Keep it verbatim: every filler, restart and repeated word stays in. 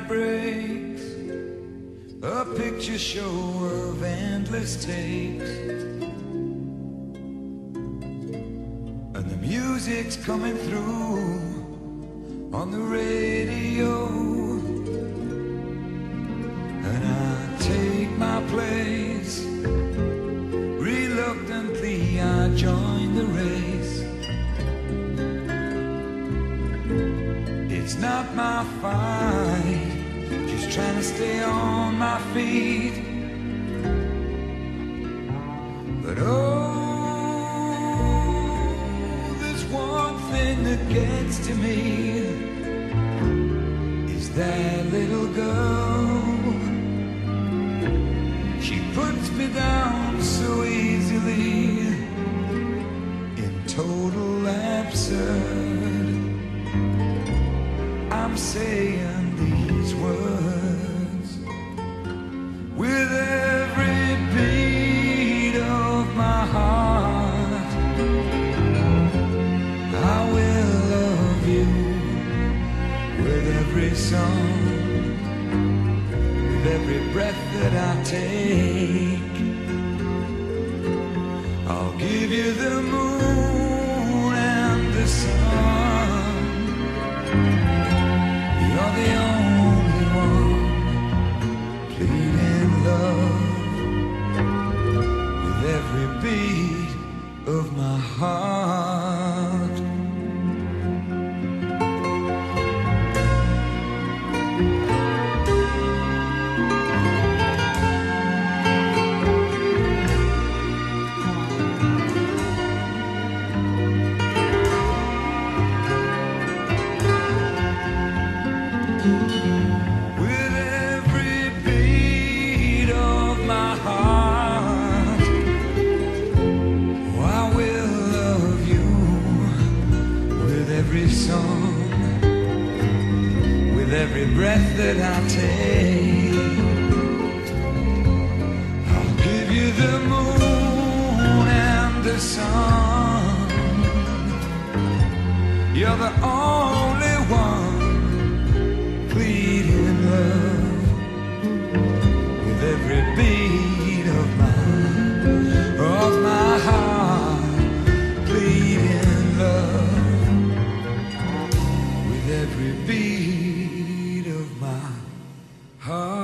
breaks, a picture show of endless takes, and the music's coming through on the radio, and I take my place. Reluctantly I join the race. It's not my fight, just trying to stay on my feet. But oh, there's one thing that gets to me, is that little girl. She puts me down so easily, in total absurd. I'm saying these words with every beat of my heart. I will love you with every song, with every breath that I take. I'll give you the moon and the sun. You're the only one pleading love with every beat of my heart. With every beat of my heart, oh, I will love you with every song, with every breath that I take. I'll give you the moon and the sun. You're the only one pleading love with every beat of my, of my heart. Pleading love with every beat of my heart.